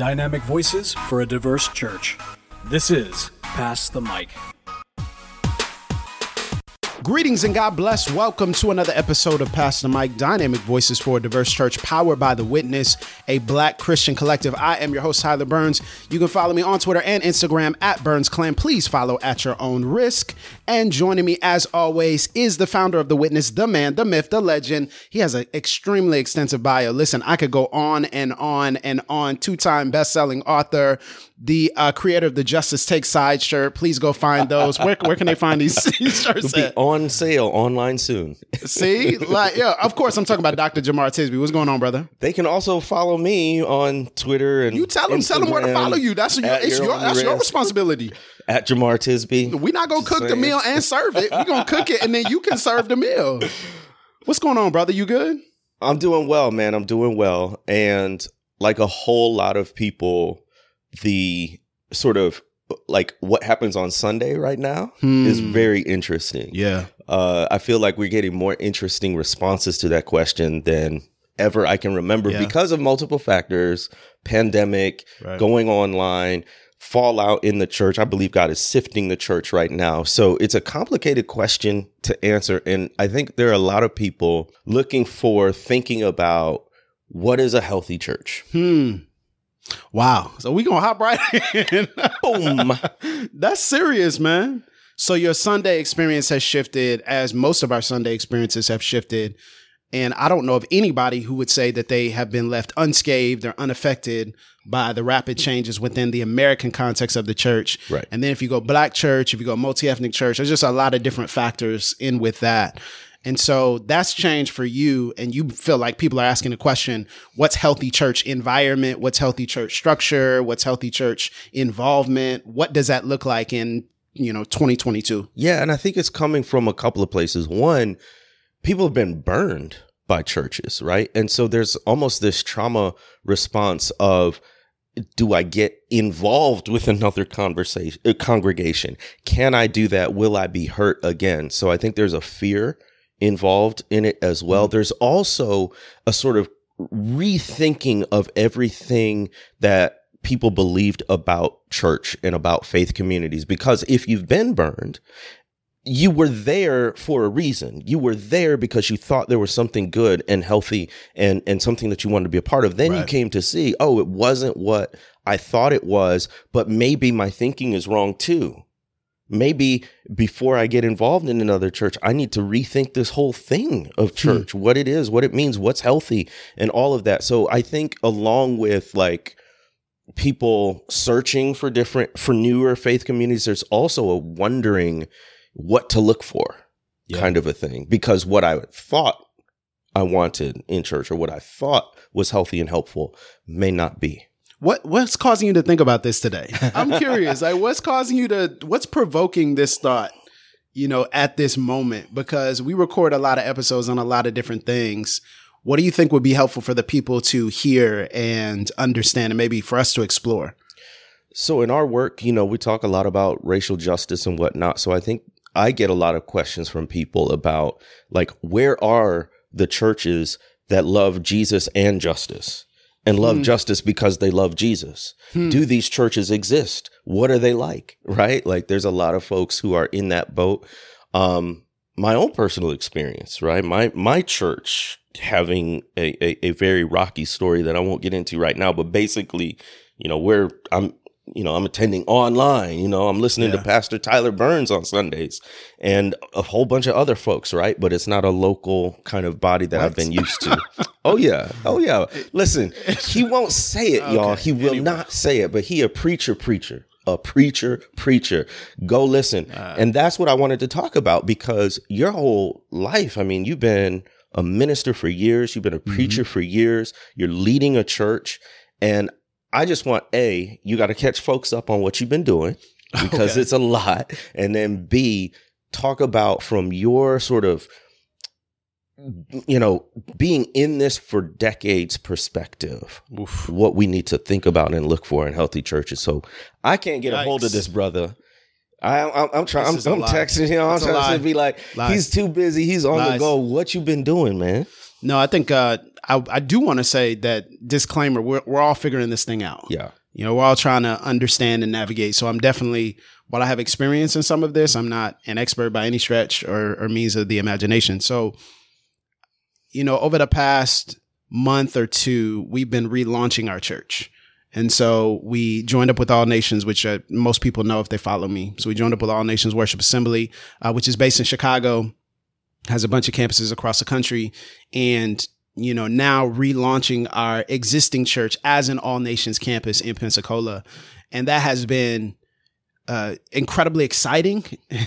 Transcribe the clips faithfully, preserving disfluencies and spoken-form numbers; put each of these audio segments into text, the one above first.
Dynamic voices for a diverse church. This is Pass the Mic. Greetings and God bless. Welcome to another episode of Pass the Mic, Dynamic Voices for a Diverse Church, powered by The Witness, a Black Christian collective. I am your host, Tyler Burns. You can follow me on Twitter and Instagram at Burns Clan. Please follow at your own risk. And joining me, as always, is the founder of The Witness, the man, the myth, the legend. He has an extremely extensive bio. Listen, I could go on and on and on. Two-time best-selling author, the uh, creator of the Justice Takes Side shirt. Please go find those. Where, where can they find these shirts It'll at? be on sale online soon. See, like, yeah, of course, I'm talking about Doctor Jemar Tisby. What's going on, brother? They can also follow me on Twitter and You tell them, tell them where to follow you. That's your, it's your your, own that's your risk. responsibility. At Jemar Tisby. We're not gonna cook the Saying. meal and serve it. We're gonna cook it and then you can serve the meal. What's going on, brother? You good? I'm doing well, man. I'm doing well. And like a whole lot of people, the sort of like what happens on Sunday right now Hmm. is very interesting. Yeah. Uh, I feel like we're getting more interesting responses to that question than ever I can remember Yeah. because of multiple factors, pandemic, Right. going online, fallout in the church. I believe God is sifting the church right now. So it's a complicated question to answer. And I think there are a lot of people looking for thinking about what is a healthy church? Hmm. Wow. So we gonna hop right in. Boom. That's serious, man. So your Sunday experience has shifted, as most of our Sunday experiences have shifted. And I don't know of anybody who would say that they have been left unscathed or unaffected by the rapid changes within the American context of the church. Right. And then if you go Black church, if you go multi-ethnic church, there's just a lot of different factors in with that. And so that's changed for you. And you feel like people are asking the question, what's healthy church environment? What's healthy church structure? What's healthy church involvement? What does that look like in, you know, twenty twenty-two? Yeah. And I think it's coming from a couple of places. One, people have been burned by churches, right? And so there's almost this trauma response of, do I get involved with another conversation, uh, congregation? Can I do that? Will I be hurt again? So I think there's a fear involved in it as well. There's also a sort of rethinking of everything that people believed about church and about faith communities, because if you've been burned, you were there for a reason. You were there because you thought there was something good and healthy and, and something that you wanted to be a part of. Then you Right. came to see, oh, it wasn't what I thought it was, but maybe my thinking is wrong too. Maybe before I get involved in another church, I need to rethink this whole thing of church, what it is, what it means, what's healthy, and all of that. So I think along with like people searching for different, for newer faith communities, there's also a wondering what to look for Yeah. kind of a thing. Because what I thought I wanted in church or what I thought was healthy and helpful may not be. What what's causing you to think about this today? I'm curious. Like, what's causing you to? What's provoking this thought? You know, at this moment, because we record a lot of episodes on a lot of different things. What do you think would be helpful for the people to hear and understand, and maybe for us to explore? So in our work, you know, we talk a lot about racial justice and whatnot. So I think I get a lot of questions from people about like, where are the churches that love Jesus and justice? And love Hmm. justice because they love Jesus. Hmm. Do these churches exist? What are they like? Right? Like there's a lot of folks who are in that boat. Um, my own personal experience, right? My my church having a, a, a very rocky story that I won't get into right now, but basically, you know, where I'm you know, I'm attending online, you know, I'm listening Yeah. to Pastor Tyler Burns on Sundays and a whole bunch of other folks, right? But it's not a local kind of body that I've What? been used to. Oh, yeah. Oh, yeah. Listen, he won't say it, y'all. Okay. He will Anyway. not say it, but he a preacher, preacher, a preacher, preacher. Go listen. Uh, and that's what I wanted to talk about because your whole life, I mean, you've been a minister for years. You've been a preacher for years. You're leading a church. And I just want, A, you got to catch folks up on what you've been doing because Okay. it's a lot. And then B, talk about from your sort of, you know, being in this for decades perspective, Oof. what we need to think about and look for in healthy churches. So I can't get a hold of Yikes. this brother. I, I'm, I'm trying. This is I'm, a I'm lie. texting him. I'm It's a trying lie. to be like, Lies. he's too busy. He's on the Lies. go. What you been doing, man? No, I think uh, I, I do want to say that disclaimer, we're, we're all figuring this thing out. Yeah. You know, we're all trying to understand and navigate. So I'm definitely, while I have experience in some of this, I'm not an expert by any stretch or, or means of the imagination. So, you know, over the past month or two, we've been relaunching our church. And so we joined up with All Nations, which uh, most people know if they follow me. So we joined up with All Nations Worship Assembly, uh, which is based in Chicago, has a bunch of campuses across the country. And, you know, now relaunching our existing church as an All Nations campus in Pensacola. And that has been uh, incredibly exciting,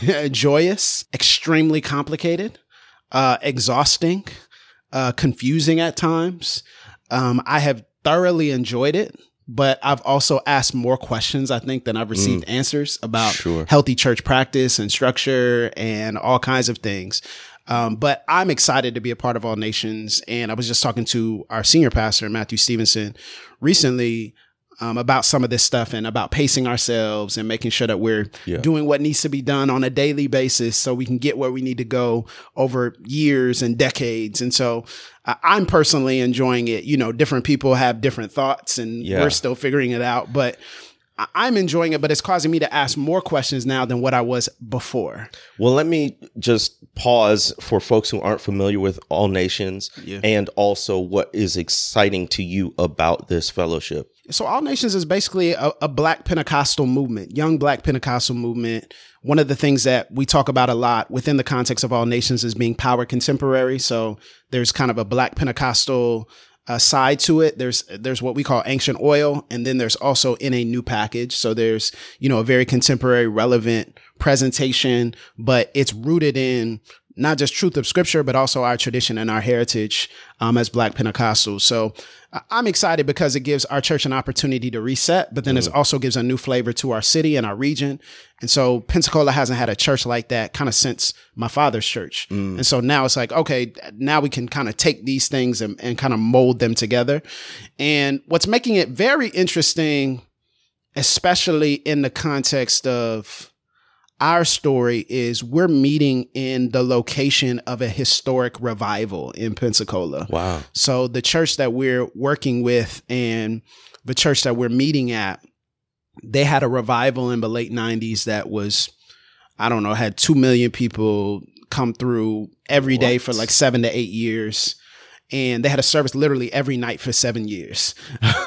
joyous, extremely complicated, uh, exhausting, uh, confusing at times. Um, I have thoroughly enjoyed it. But I've also asked more questions, I think, than I've received mm. answers about sure. healthy church practice and structure and all kinds of things. Um, but I'm excited to be a part of All Nations. And I was just talking to our senior pastor, Matthew Stevenson, recently um, about some of this stuff and about pacing ourselves and making sure that we're yeah. doing what needs to be done on a daily basis so we can get where we need to go over years and decades. And so uh, I'm personally enjoying it. You know, different people have different thoughts and yeah. we're still figuring it out, but I- I'm enjoying it, but it's causing me to ask more questions now than what I was before. Well, let me just pause for folks who aren't familiar with All Nations yeah. and also what is exciting to you about this fellowship. So All Nations is basically a, a Black Pentecostal movement, young Black Pentecostal movement. One of the things that we talk about a lot within the context of All Nations is being power contemporary. So there's kind of a Black Pentecostal uh, side to it. There's there's what we call ancient oil, and then there's also in a new package. So there's, you know, a very contemporary, relevant presentation, but it's rooted in not just truth of scripture, but also our tradition and our heritage um, as Black Pentecostals. So I'm excited because it gives our church an opportunity to reset, but then mm. it also gives a new flavor to our city and our region. And so Pensacola hasn't had a church like that kind of since my father's church. Mm. And so now it's like, okay, now we can kind of take these things and, and kind of mold them together. And what's making it very interesting, especially in the context of our story, is we're meeting in the location of a historic revival in Pensacola. Wow. So the church that we're working with and the church that we're meeting at, they had a revival in the late nineties that was, I don't know, had two million people come through every day what? for like seven to eight years. And they had a service literally every night for seven years.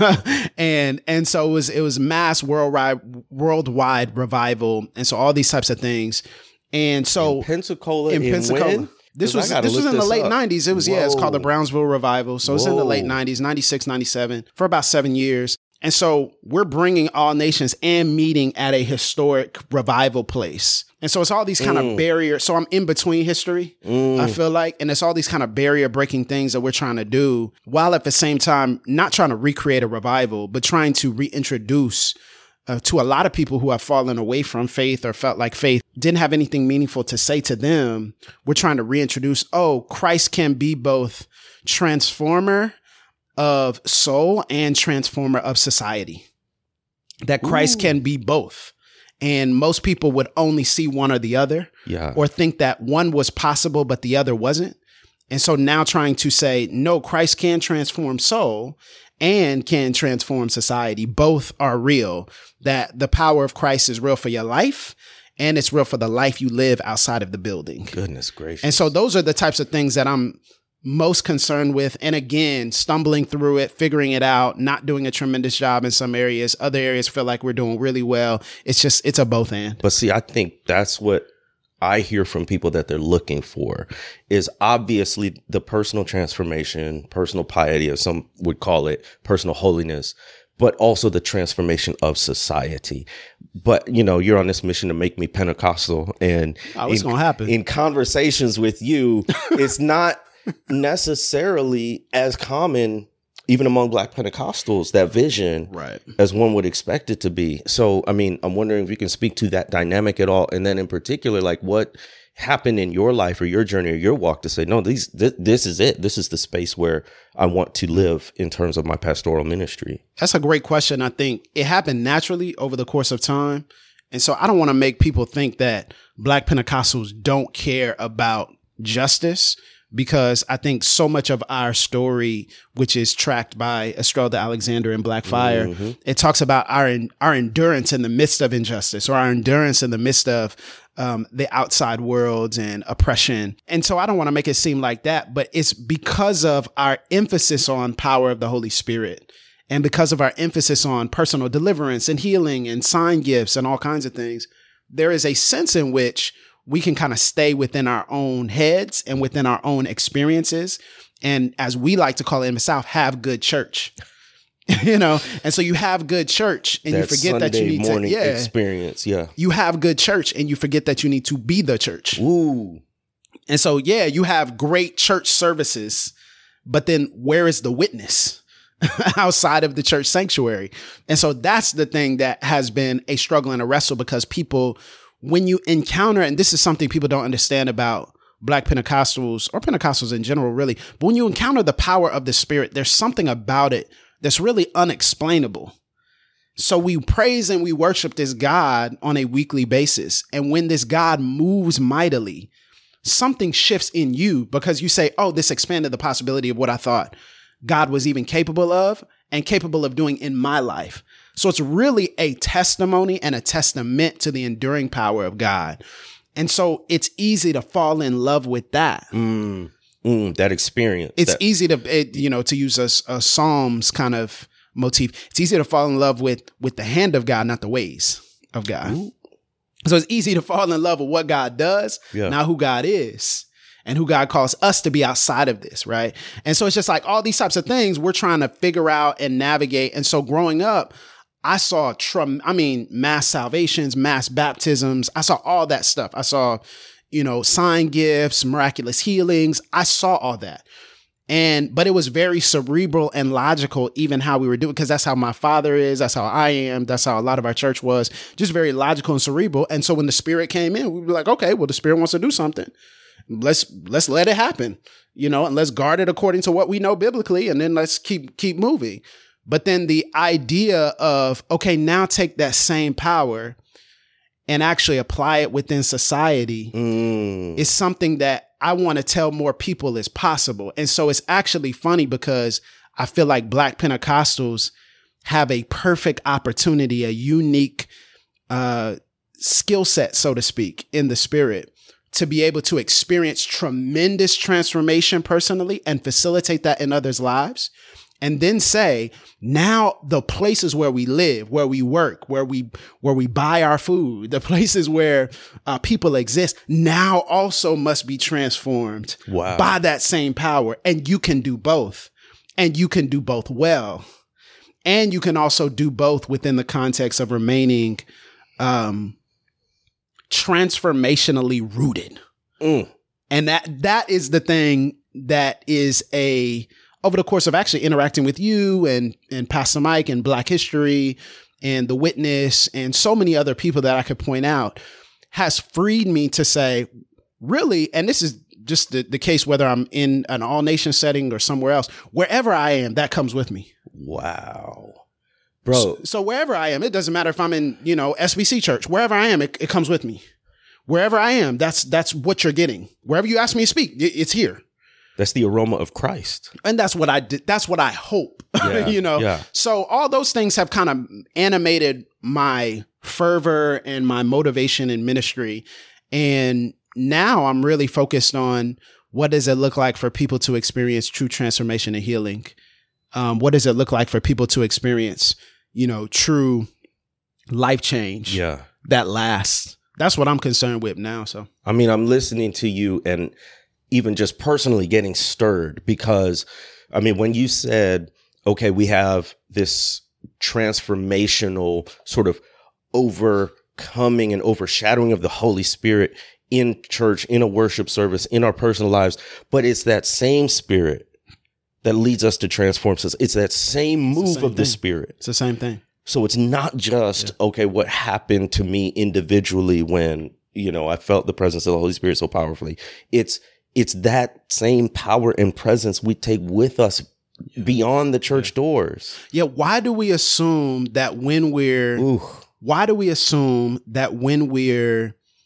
and and so it was it was mass worldwide worldwide revival. And so all these types of things. And so in Pensacola, in in Pensacola. When? This was this was in the late up. nineties. It was, Whoa. yeah, it's called the Brownsville Revival. So it's Whoa. in the late nineties, ninety-six, ninety-seven, for about seven years. And so we're bringing All Nations and meeting at a historic revival place. And so it's all these kind mm. of barriers. So I'm in between history, mm. I feel like. And it's all these kind of barrier breaking things that we're trying to do, while at the same time not trying to recreate a revival, but trying to reintroduce uh, to a lot of people who have fallen away from faith or felt like faith didn't have anything meaningful to say to them. We're trying to reintroduce, oh, Christ can be both transformer of soul and transformer of society. That Christ Ooh. can be both. And most people would only see one or the other, yeah. or think that one was possible, but the other wasn't. And so now trying to say, no, Christ can transform soul and can transform society. Both are real, that the power of Christ is real for your life and it's real for the life you live outside of the building. Goodness gracious. And so those are the types of things that I'm most concerned with. And again, stumbling through it, figuring it out, not doing a tremendous job in some areas. Other areas feel like we're doing really well. It's just, it's a both and. But see, I think that's what I hear from people that they're looking for, is obviously the personal transformation, personal piety, as some would call it, personal holiness, but also the transformation of society. But, you know, you're on this mission to make me Pentecostal, and oh, what's going to happen? In conversations with you, it's not necessarily as common, even among Black Pentecostals, that vision, right, as one would expect it to be. So, I mean, I'm wondering if you can speak to that dynamic at all. And then in particular, like what happened in your life or your journey or your walk to say, no, these, th- this is it. This is the space where I want to live in terms of my pastoral ministry. That's a great question. I think it happened naturally over the course of time. And so I don't want to make people think that Black Pentecostals don't care about justice, because I think so much of our story, which is tracked by Estrella Alexander in Black Fire, mm-hmm. it talks about our our endurance in the midst of injustice, or our endurance in the midst of um, the outside worlds and oppression. And so I don't want to make it seem like that, but it's because of our emphasis on power of the Holy Spirit, and because of our emphasis on personal deliverance and healing and sign gifts and all kinds of things, there is a sense in which we can kind of stay within our own heads and within our own experiences. And as we like to call it in the South, have good church, you know? And so you have good church and that you forget Sunday that you need morning to, yeah, experience. Yeah. You have good church and you forget that you need to be the church. Ooh. And so, yeah, you have great church services, but then where is the witness outside of the church sanctuary? And so that's the thing that has been a struggle and a wrestle, because people, when you encounter, and this is something people don't understand about Black Pentecostals or Pentecostals in general, really, but when you encounter the power of the Spirit, there's something about it that's really unexplainable. So we praise and we worship this God on a weekly basis. And when this God moves mightily, something shifts in you, because you say, oh, this expanded the possibility of what I thought God was even capable of and capable of doing in my life. So it's really a testimony and a testament to the enduring power of God. And so it's easy to fall in love with that. Mm, mm, that experience. It's that- easy to, it, you know, to use a, a Psalms kind of motif. It's easy to fall in love with, with the hand of God, not the ways of God. Ooh. So it's easy to fall in love with what God does, yeah. not who God is. And who God calls us to be outside of this, right? And so it's just like all these types of things we're trying to figure out and navigate. And so growing up, I saw, trum- I mean, mass salvations, mass baptisms. I saw all that stuff. I saw, you know, sign gifts, miraculous healings. I saw all that. And, but it was very cerebral and logical, even how we were doing, because that's how my father is. That's how I am. That's how a lot of our church was, just very logical and cerebral. And so when the Spirit came in, we'd be like, okay, well, the Spirit wants to do something. Let's let's let it happen, you know, and let's guard it according to what we know biblically, and then let's keep keep moving. But then the idea of, okay, now take that same power and actually apply it within society mm. is something that I want to tell more people is possible. And so it's actually funny, because I feel like Black Pentecostals have a perfect opportunity, a unique uh, skill set, so to speak, in the Spirit, to be able to experience tremendous transformation personally and facilitate that in others' lives. And then say, now the places where we live, where we work, where we, where we buy our food, the places where uh, people exist, now also must be transformed wow. by that same power. And you can do both, and you can do both well. And you can also do both within the context of remaining, um, transformationally rooted. Mm. And that, that is the thing that is a, over the course of actually interacting with you and, and Pastor Mike and Black History and The Witness and so many other people that I could point out, has freed me to say, really, and this is just the, the case, whether I'm in an all nation setting or somewhere else, wherever I am, that comes with me. Wow. Bro. So, so wherever I am, it doesn't matter if I'm in, you know, S B C church, wherever I am, it, it comes with me. Wherever I am, that's, that's what you're getting. Wherever you ask me to speak, it, it's here. That's the aroma of Christ. And that's what I did. That's what I hope, yeah, you know? Yeah. So all those things have kind of animated my fervor and my motivation in ministry. And now I'm really focused on, what does it look like for people to experience true transformation and healing? Um, what does it look like for people to experience, you know, true life change yeah. that lasts? That's what I'm concerned with now. So, I mean, I'm listening to you and even just personally getting stirred, because, I mean, when you said, okay, we have this transformational sort of overcoming and overshadowing of the Holy Spirit in church, in a worship service, in our personal lives, but it's that same Spirit that leads us to transform us. It's that same move same of the thing. Spirit. It's the same thing. So it's not just, yeah. okay, what happened to me individually when, you know, I felt the presence of the Holy Spirit so powerfully. It's, it's that same power and presence we take with us yeah. beyond the church yeah. doors. Yeah. Why do we assume that when we're, Ooh. why do we assume that when we're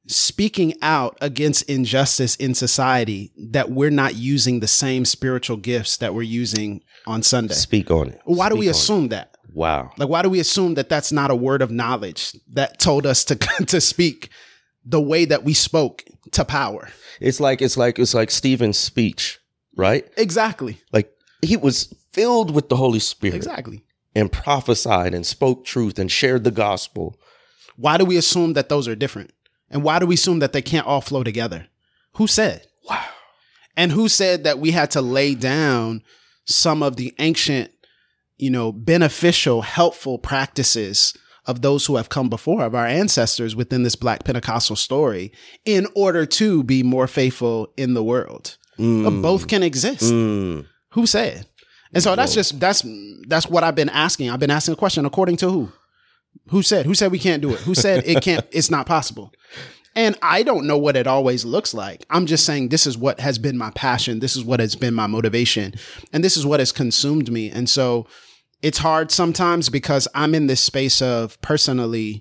speaking out against injustice in society that we're not using the same spiritual gifts that we're using on Sunday? Speak on it. Why do Speak we on assume it. that? Wow. Like, why do we assume that that's not a word of knowledge that told us to to speak the way that we spoke to power? It's like it's like it's like Stephen's speech, right? Exactly. Like he was filled with the Holy Spirit. Exactly. And prophesied and spoke truth and shared the gospel. Why do we assume that those are different? And why do we assume that they can't all flow together? Who said? Wow. And who said that we had to lay down some of the ancient, you know, beneficial, helpful practices of those who have come before, of our ancestors within this Black Pentecostal story, in order to be more faithful in the world? Mm. Both can exist. Mm. Who said? And so that's just, that's, that's what I've been asking. I've been asking a question, according to who? Who said? Who said we can't do it? Who said it can't, it's not possible? And I don't know what it always looks like. I'm just saying this is what has been my passion. This is what has been my motivation. And this is what has consumed me. And so it's hard sometimes because I'm in this space of personally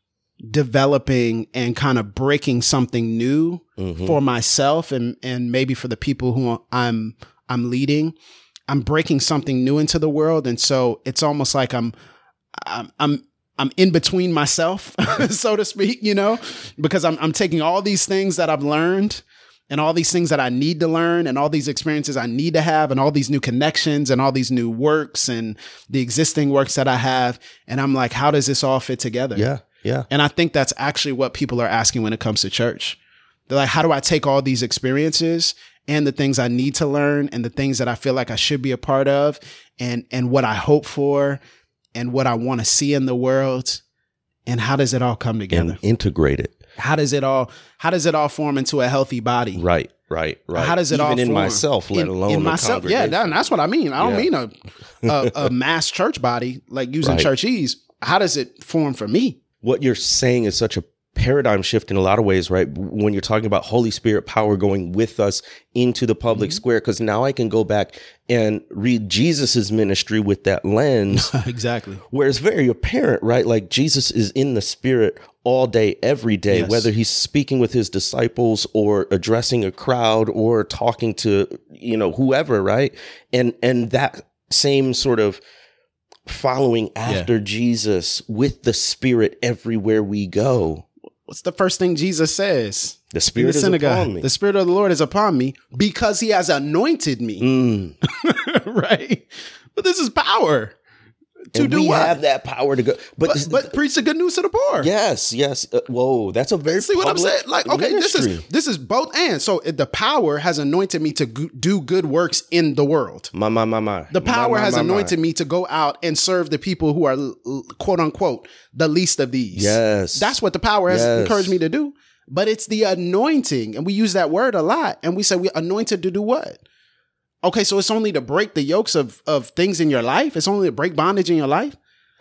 developing and kind of breaking something new mm-hmm. for myself and, and maybe for the people who I'm, I'm leading. I'm breaking something new into the world. And so it's almost like I'm, I'm, I'm, I'm in between myself, so to speak, you know, because I'm, I'm taking all these things that I've learned and all these things that I need to learn and all these experiences I need to have and all these new connections and all these new works and the existing works that I have. And I'm like, how does this all fit together? Yeah. Yeah. And I think that's actually what people are asking when it comes to church. They're like, how do I take all these experiences and the things I need to learn and the things that I feel like I should be a part of and, and what I hope for and what I want to see in the world, and how does it all come together? And integrate it. How does it all, how does it all form into a healthy body? Right, right, right. How does it Even all in form? myself, let in, alone in the myself? Yeah, that, that's what I mean. I don't Yeah. mean a, a a mass church body like using Right. churchese. How does it form for me? What you're saying is such a paradigm shift in a lot of ways, right? When you're talking about Holy Spirit power going with us into the public mm-hmm. square, because now I can go back and read Jesus's ministry with that lens. Exactly. Where it's very apparent, right? Like Jesus is in the Spirit all day, every day, Yes. whether he's speaking with his disciples or addressing a crowd or talking to, you know, whoever, right? And, and that same sort of following after Yeah. Jesus with the Spirit everywhere we go. What's the first thing Jesus says? The Spirit in the is synagogue, upon me. The Spirit of the Lord is upon me because he has anointed me. Mm. Right? But this is power. To and do we what? have that power to go. But, But, but preach the good news to the poor. yes, yes. Uh, whoa, that's a very See what I'm public saying? Like, okay, ministry. this is this is both and. So it- the power has anointed me to go- do good works in the world. My, my, my, my. The power My, my, has my, my. anointed me to go out and serve the people who are l- l- quote unquote the least of these. Yes. That's what the power has Yes. encouraged me to do. But it's the anointing, and we use that word a lot. And we say we're anointed to do what? Okay, so it's only to break the yokes of of things in your life. It's only to break bondage in your life.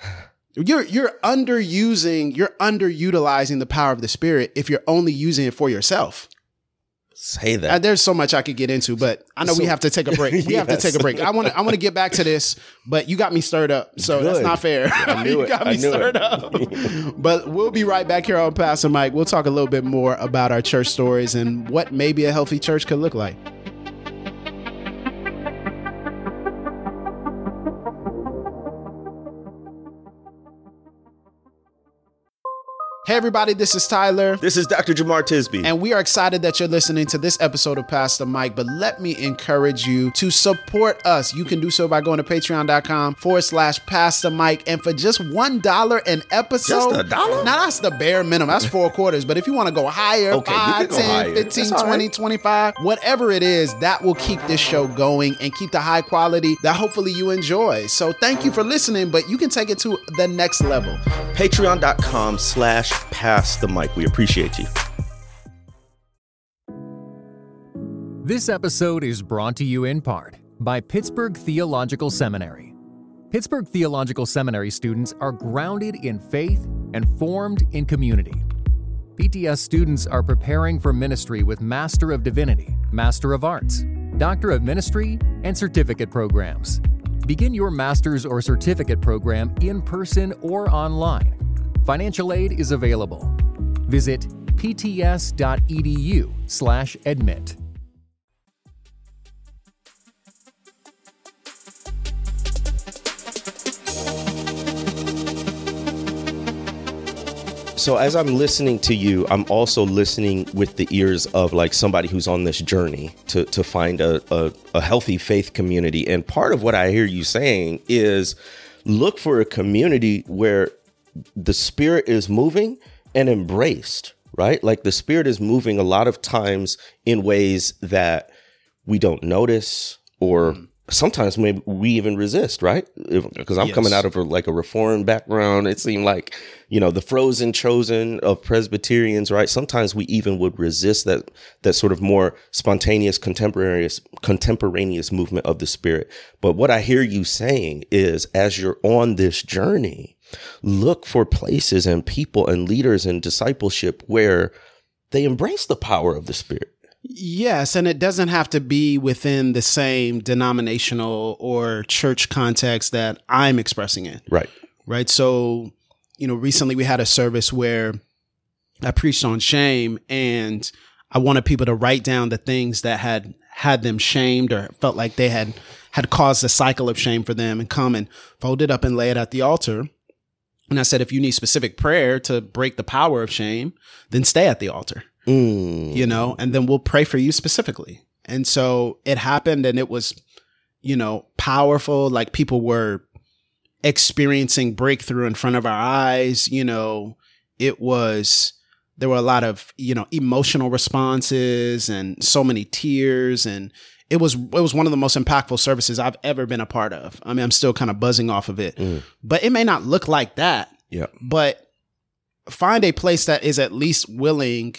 You're you're underusing, you're underutilizing the power of the Spirit if you're only using it for yourself. Say that. Uh, there's so much I could get into, but I know So- we have to take a break. We have to Yes. take a break. I want to I want to get back to this, but you got me stirred up, so that's Good. not fair. I knew you it. got I me knew stirred it. up. But we'll be right back here on Pastor Mike. We'll talk a little bit more about our church stories and what maybe a healthy church could look like. Hey everybody, this is Tyler. This is Doctor Jamar Tisby. And we are excited that you're listening to this episode of Pastor Mike, but let me encourage you to support us. You can do so by going to patreon.com forward slash Pastor Mike. And for just one dollar an episode. Just a dollar? Now that's the bare minimum. That's four quarters. But if you want to go higher, Okay, you can five, go ten, higher. fifteen, That's all twenty, right. twenty-five, whatever it is, that will keep this show going and keep the high quality that hopefully you enjoy. So thank you for listening, but you can take it to the next level. Patreon.com slash pass the mic. We appreciate you. This episode is brought to you in part by Pittsburgh Theological Seminary. Pittsburgh Theological Seminary students are grounded in faith and formed in community. P T S students are preparing for ministry with Master of Divinity, Master of Arts, Doctor of Ministry, and certificate programs. Begin your master's or certificate program in person or online. Financial aid is available. Visit pts.edu slash admit. So as I'm listening to you, I'm also listening with the ears of like somebody who's on this journey to to find a, a, a healthy faith community. And part of what I hear you saying is look for a community where the Spirit is moving and embraced, right? Like the Spirit is moving a lot of times in ways that we don't notice, or sometimes maybe we even resist, right? Because I'm Yes. coming out of a, like a Reformed background. It seemed like, you know, the frozen chosen of Presbyterians, right? Sometimes we even would resist that that sort of more spontaneous, contemporaneous, contemporaneous movement of the Spirit. But what I hear you saying is, as you're on this journey, look for places and people and leaders and discipleship where they embrace the power of the Spirit. Yes, and it doesn't have to be within the same denominational or church context that I'm expressing in. Right. Right. So, you know, recently we had a service where I preached on shame, and I wanted people to write down the things that had had them shamed or felt like they had had caused a cycle of shame for them, and come and fold it up and lay it at the altar. And I said, if you need specific prayer to break the power of shame, then stay at the altar. Mm. You know, and then we'll pray for you specifically. And so it happened, and it was, you know, powerful. Like people were experiencing breakthrough in front of our eyes. You know, it was, there were a lot of, you know, emotional responses and so many tears. And it was, it was one of the most impactful services I've ever been a part of. I mean, I'm still kind of buzzing off of it, Mm. but it may not look like that. Yeah. But find a place that is at least willing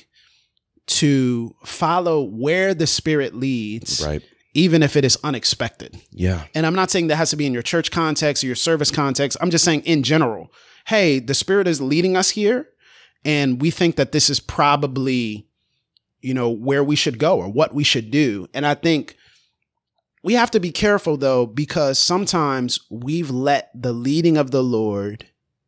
to follow where the Spirit leads, Right. even if it is unexpected. Yeah. And I'm not saying that has to be in your church context or your service context. I'm just saying in general, hey, the Spirit is leading us here, and we think that this is probably, you know, where we should go or what we should do. And I think we have to be careful, though, because sometimes we've let the leading of the Lord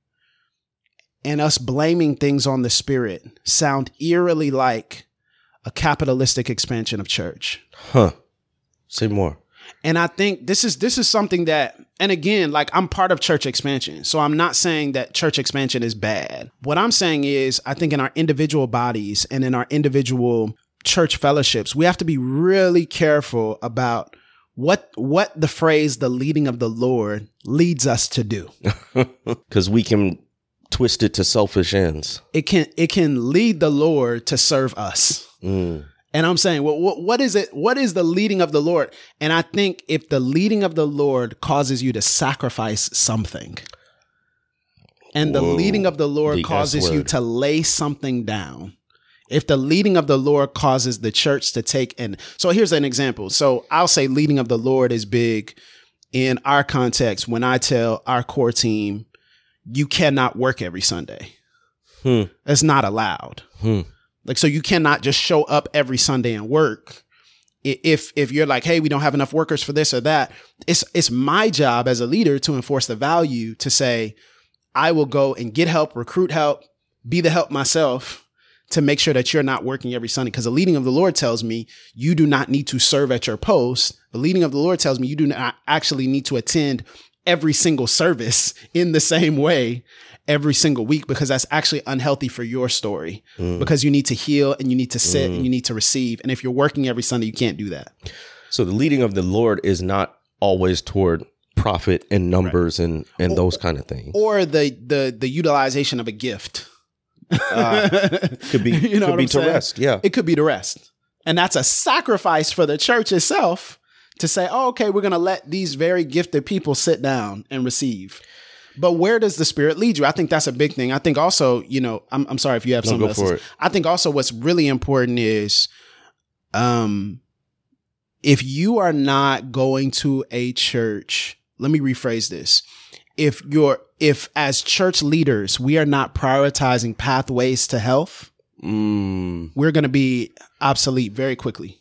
and us blaming things on the Spirit sound eerily like a capitalistic expansion of church. Huh. Say more. And I think this is this is something that, and again, like I'm part of church expansion. So I'm not saying that church expansion is bad. What I'm saying is I think in our individual bodies and in our individual church fellowships, we have to be really careful about what what the phrase the leading of the Lord leads us to do. Because we can twist it to selfish ends. It can it can lead the Lord to serve us. Mm. And I'm saying, well, what, what is it? What is the leading of the Lord? And I think if the leading of the Lord causes you to sacrifice something, and the Whoa, leading of the Lord big causes S you word. to lay something down, if the leading of the Lord causes the church to take, and so here's an example. So I'll say leading of the Lord is big in our context when I tell our core team, you cannot work every Sunday. Hmm. That's not allowed. Hmm. Like, so you cannot just show up every Sunday and work. I- If if you're like, hey, we don't have enough workers for this or that, it's it's my job as a leader to enforce the value to say, I will go and get help, recruit help, be the help myself to make sure that you're not working every Sunday. Because the leading of the Lord tells me you do not need to serve at your post. The leading of the Lord tells me you do not actually need to attend every single service in the same way every single week, because that's actually unhealthy for your story, Mm. because you need to heal and you need to sit Mm. and you need to receive. And if you're working every Sunday, you can't do that. So the leading of the Lord is not always toward profit and numbers right. and, and or, those kind of things. Or the the the utilization of a gift. Uh, could be, you know could be to saying? rest. Yeah. It could be to rest. And that's a sacrifice for the church itself to say, oh, okay, we're going to let these very gifted people sit down and receive. But where does the Spirit lead you? I think that's a big thing. I think also, you know, I'm, I'm sorry if you have no, something go else. for it. I think also what's really important is, um, if you are not going to a church, let me rephrase this. If you're, if as church leaders, we are not prioritizing pathways to health, mm. we're going to be obsolete very quickly.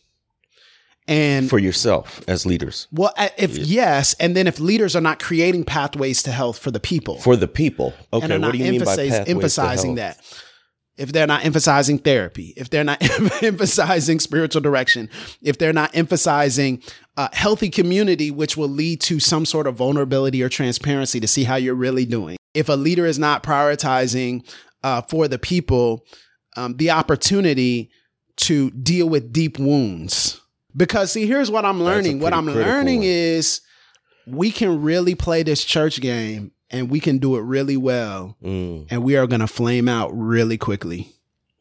And for yourself as leaders. Well, if yeah. yes, and then if leaders are not creating pathways to health for the people, for the people, okay. and are What not do you mean by pathways emphasizing to health? that? if they're not emphasizing therapy, if they're not emphasizing spiritual direction, if they're not emphasizing a healthy community, which will lead to some sort of vulnerability or transparency to see how you're really doing. If a leader is not prioritizing uh, for the people um, the opportunity to deal with deep wounds. Because see, here's what I'm learning. What I'm learning one. is we can really play this church game and we can do it really well. Mm. And we are going to flame out really quickly.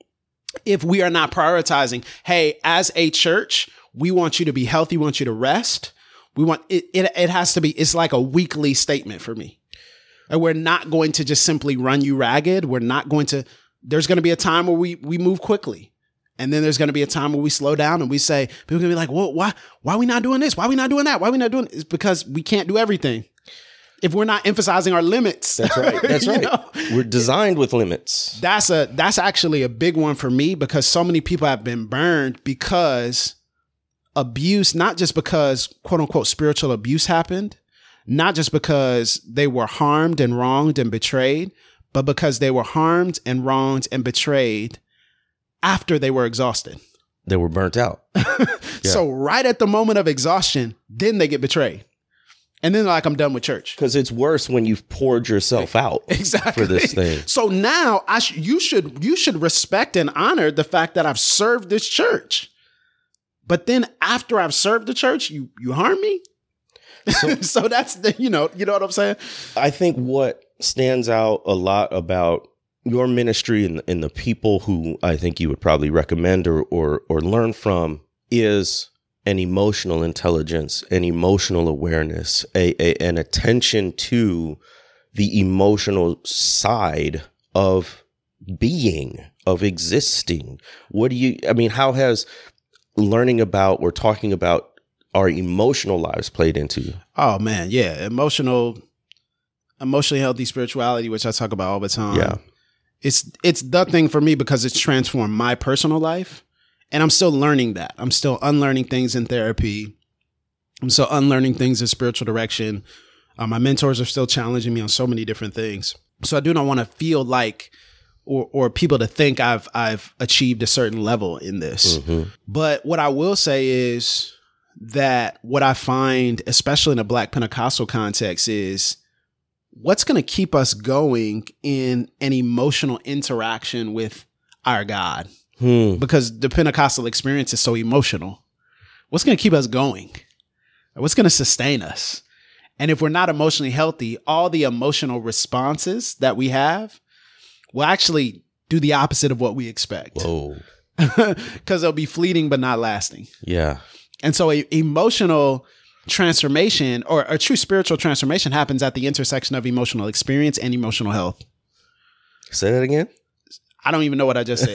If we are not prioritizing, hey, as a church, we want you to be healthy. We want you to rest. We want it. It, it has to be, it's like a weekly statement for me. And we're not going to just simply run you ragged. We're not going to, there's going to be a time where we, we move quickly. And then there's going to be a time where we slow down and we say, people are going to be like, well, why, why are we not doing this? Why are we not doing that? Why are we not doing it? It's because we can't do everything. If we're not emphasizing our limits. That's right. That's right. Know? We're designed with limits. That's a, that's actually a big one for me because so many people have been burned because abuse, not just because quote unquote spiritual abuse happened, not just because they were harmed and wronged and betrayed, but because they were harmed and wronged and betrayed after they were exhausted. They were burnt out. Yeah. So right at the moment of exhaustion, then they get betrayed. And then they're like, I'm done with church. Because it's worse when you've poured yourself out exactly. for this thing. So now I sh- you should you should respect and honor the fact that I've served this church. But then after I've served the church, you you harm me? So, so that's the, you know, you know what I'm saying? I think what stands out a lot about your ministry and, and the people who I think you would probably recommend or, or, or learn from is an emotional intelligence, an emotional awareness, a, a an attention to the emotional side of being, of existing. What do you, I mean, how has learning about or talking about our emotional lives played into you? Oh man, yeah. Emotional, emotionally healthy spirituality, which I talk about all the time. Yeah. It's it's the thing for me because it's transformed my personal life. And I'm still learning that. I'm still unlearning things in therapy. I'm still unlearning things in spiritual direction. Uh, my mentors are still challenging me on so many different things. So I do not want to feel like or or people to think I've I've achieved a certain level in this. Mm-hmm. But what I will say is that what I find, especially in a Black Pentecostal context, is what's going to keep us going in an emotional interaction with our God. Hmm. Because the Pentecostal experience is so emotional. What's going to keep us going? What's going to sustain us? And if we're not emotionally healthy, all the emotional responses that we have will actually do the opposite of what we expect. Whoa. Because they'll be fleeting but not lasting. Yeah. And so a emotional transformation or a true spiritual transformation happens at the intersection of emotional experience and emotional health. Say that again. I don't even know what I just said.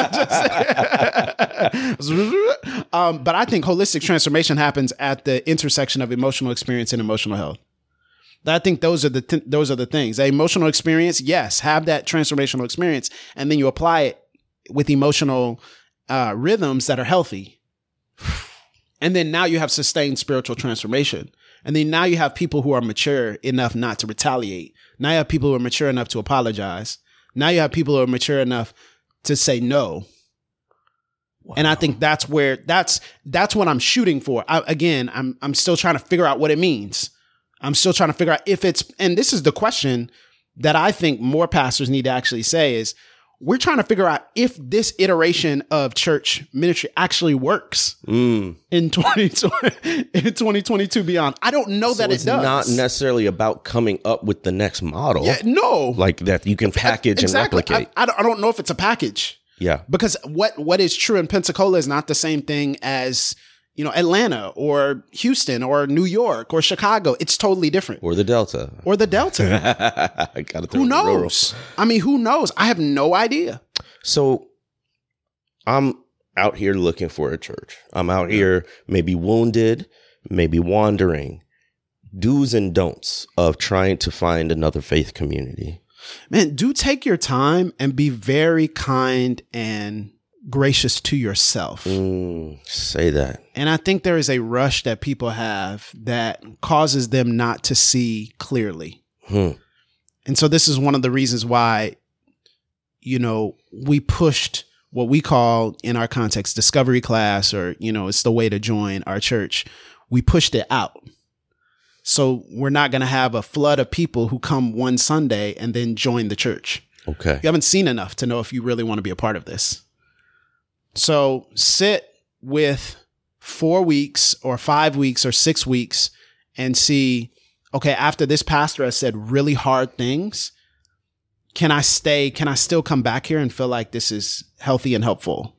I just said. um, but I think holistic transformation happens at the intersection of emotional experience and emotional health. I think those are the th- those are the things. The emotional experience, yes, have that transformational experience, and then you apply it with emotional uh, rhythms that are healthy. And then now you have sustained spiritual transformation. And then now you have people who are mature enough not to retaliate. Now you have people who are mature enough to apologize. Now you have people who are mature enough to say no. Wow. And I think that's where that's that's what I'm shooting for. I, again, I'm I'm still trying to figure out what it means. I'm still trying to figure out if it's, and this is the question that I think more pastors need to actually say is, we're trying to figure out if this iteration of church ministry actually works mm. in twenty twenty, in twenty twenty-two beyond. I don't know so that it does. It's not necessarily about coming up with the next model. Yeah, no. Like that you can package exactly. and replicate. I, I, don't, I don't know if it's a package. Yeah. Because what, what is true in Pensacola is not the same thing as, you know, Atlanta or Houston or New York or Chicago. It's totally different. Or the Delta. Or the Delta. I gotta throw who knows? I mean, who knows? I have no idea. So I'm out here looking for a church. I'm out yeah. here maybe wounded, maybe wandering. Do's and don'ts of trying to find another faith community. Man, do take your time and be very kind and gracious to yourself. Mm, say that. And I think there is a rush that people have that causes them not to see clearly. Hmm. And so this is one of the reasons why you know, we pushed what we call in our context discovery class, or, you know, it's the way to join our church. We pushed it out. So we're not going to have a flood of people who come one Sunday and then join the church. Okay. You haven't seen enough to know if you really want to be a part of this. So sit with four weeks or five weeks or six weeks and see, okay, after this pastor has said really hard things, can I stay? Can I still come back here and feel like this is healthy and helpful?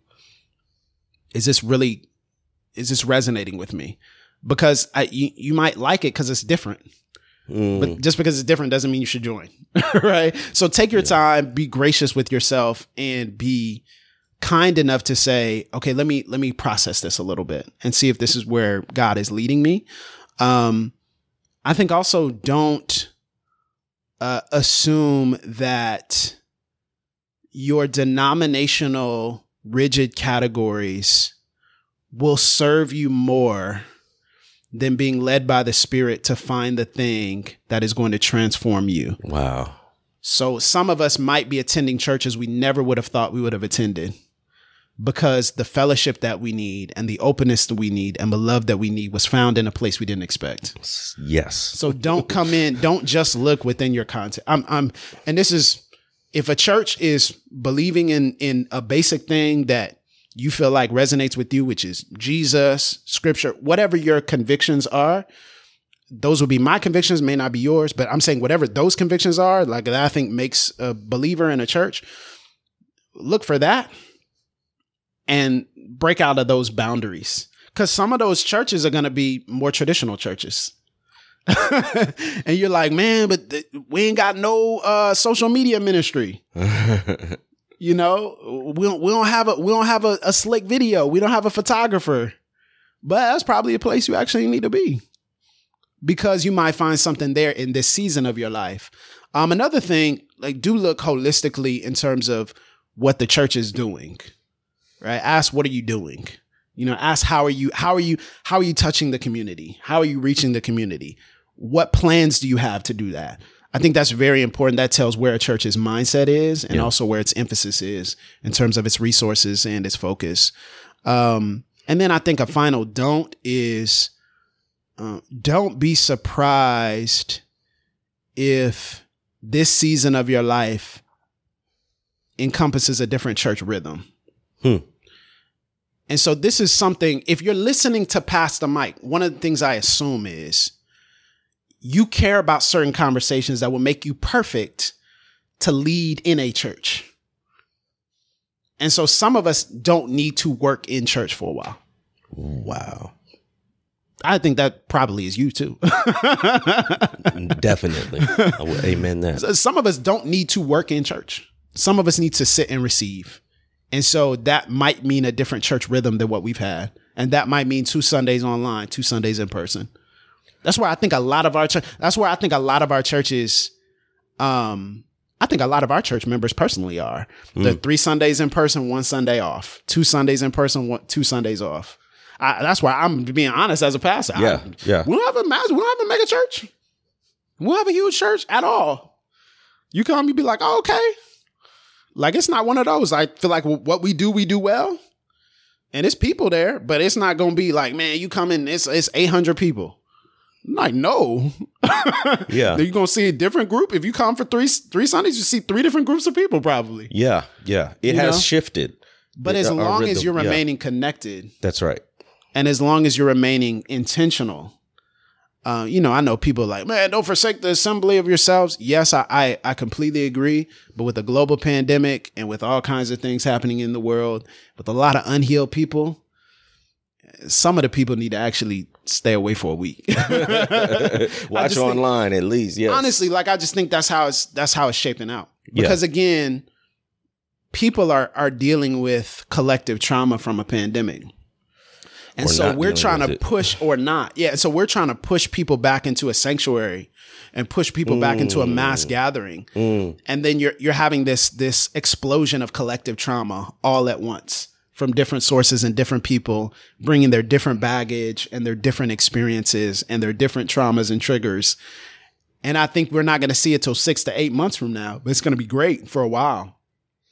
Is this really, is this resonating with me? Because I, you, you might like it because it's different. Mm. But just because it's different doesn't mean you should join, right? So take your yeah. time, be gracious with yourself, and be kind enough to say, okay, let me let me process this a little bit and see if this is where God is leading me. Um, I think also don't uh, assume that your denominational rigid categories will serve you more than being led by the Spirit to find the thing that is going to transform you. Wow. So some of us might be attending churches we never would have thought we would have attended, because the fellowship that we need and the openness that we need and the love that we need was found in a place we didn't expect. Yes. So don't come in. Don't just look within your content. I'm, I'm, and this is, if a church is believing in, in a basic thing that you feel like resonates with you, which is Jesus, scripture, whatever your convictions are, those will be my convictions, may not be yours, but I'm saying whatever those convictions are, like that I think makes a believer in a church, look for that and break out of those boundaries. Because some of those churches are going to be more traditional churches. And you're like, man, but th- we ain't got no uh, social media ministry. You know, we don't, we don't have a, we don't have a, a slick video. We don't have a photographer, but that's probably a place you actually need to be, because you might find something there in this season of your life. Um, another thing, like, do look holistically in terms of what the church is doing, right? Ask, what are you doing? You know, ask, how are you, how are you, how are you touching the community? How are you reaching the community? What plans do you have to do that? I think that's very important. That tells where a church's mindset is, and yeah. also where its emphasis is in terms of its resources and its focus. Um, and then I think a final don't is uh, don't be surprised if this season of your life encompasses a different church rhythm. Hmm. And so this is something, if you're listening to Pastor Mike, one of the things I assume is you care about certain conversations that will make you perfect to lead in a church. And so some of us don't need to work in church for a while. Wow. I think that probably is you too. Definitely. I will amen that. Some of us don't need to work in church. Some of us need to sit and receive. And so that might mean a different church rhythm than what we've had. And that might mean two Sundays online, two Sundays in person. That's where I think a lot of our church, that's where I think a lot of our churches, um, I think a lot of our church members personally are. Mm. The three Sundays in person, one Sunday off. Two Sundays in person, one, two Sundays off. I, that's why I'm being honest as a pastor. Yeah, I, yeah. We don't have a mass, we don't have a mega church. We don't have a huge church at all. You come, you be like, oh, okay. Like, it's not one of those. I feel like what we do, we do well. And it's people there, but it's not going to be like, man, you come in, it's, it's eight hundred people. I'm like, no. Yeah. You're going to see a different group. If you come for three three Sundays, you see three different groups of people probably. Yeah, yeah. It you has know? shifted. But it, as long rhythm, as you're yeah. remaining connected. That's right. And as long as you're remaining intentional. Uh, you know, I know people are like, man, don't forsake the assembly of yourselves. Yes, I, I I completely agree. But with the global pandemic and with all kinds of things happening in the world, with a lot of unhealed people, some of the people need to actually stay away for a week. Watch online think, at least. Yes. Honestly, like, I just think that's how it's that's how it's shaping out. Because yeah. again, people are are dealing with collective trauma from a pandemic. And or so we're trying to it. push or not. Yeah. So we're trying to push people back into a sanctuary and push people mm. back into a mass gathering. Mm. And then you're you're having this this explosion of collective trauma all at once from different sources and different people bringing their different baggage and their different experiences and their different traumas and triggers. And I think we're not going to see it till six to eight months from now, but it's going to be great for a while.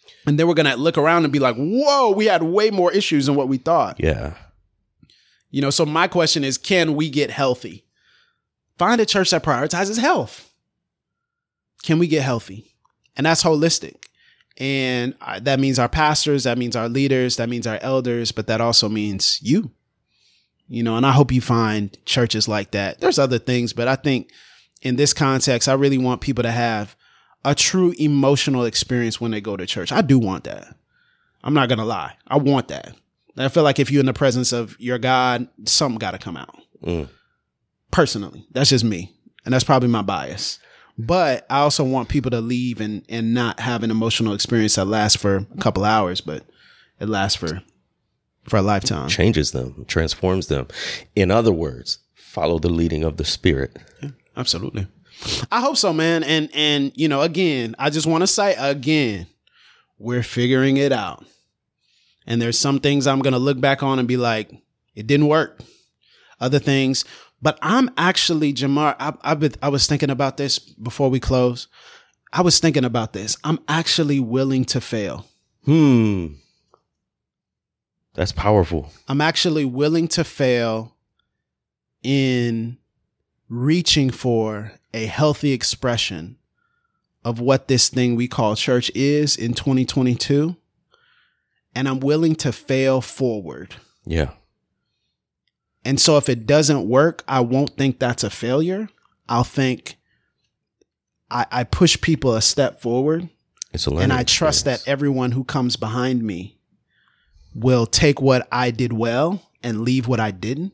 And then we're going to look around and be like, whoa, we had way more issues than what we thought. Yeah. You know, so my question is, can we get healthy? Find a church that prioritizes health. Can we get healthy? And that's holistic. And that means our pastors, that means our leaders, that means our elders, but that also means you. You know, and I hope you find churches like that. There's other things, but I think in this context, I really want people to have a true emotional experience when they go to church. I do want that. I'm not going to lie. I want that. I feel like if you're in the presence of your God, something got to come out. Mm. Personally, that's just me. And that's probably my bias. But I also want people to leave and, and not have an emotional experience that lasts for a couple hours, but it lasts for, for a lifetime. Changes them, transforms them. In other words, follow the leading of the Spirit. Yeah, absolutely. I hope so, man. And, and, you know, again, I just want to say again, we're figuring it out. And there's some things I'm going to look back on and be like, it didn't work. Other things. But I'm actually, Jamar, I, I've been, I was thinking about this before we close. I was thinking about this. I'm actually willing to fail. Hmm. That's powerful. I'm actually willing to fail in reaching for a healthy expression of what this thing we call church is in twenty twenty-two. And I'm willing to fail forward. Yeah. And so if it doesn't work, I won't think that's a failure. I'll think I, I push people a step forward. It's a and I trust experience. That everyone who comes behind me will take what I did well and leave what I didn't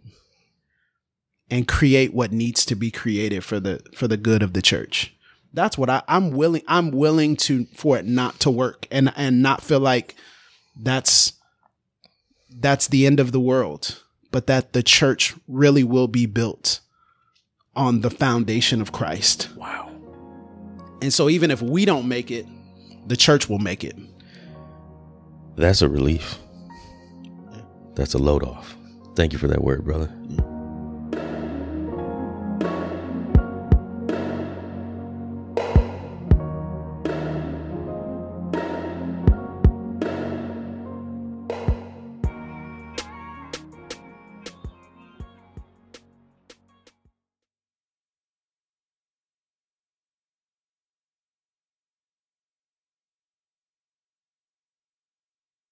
and create what needs to be created for the for the good of the church. That's what I, I'm willing. I'm willing to for it not to work and and not feel like that's that's the end of the world. But that the church really will be built on the foundation of Christ. Wow. And so even if we don't make it, the church will make it. That's a relief. That's a load off. Thank you for that word, brother.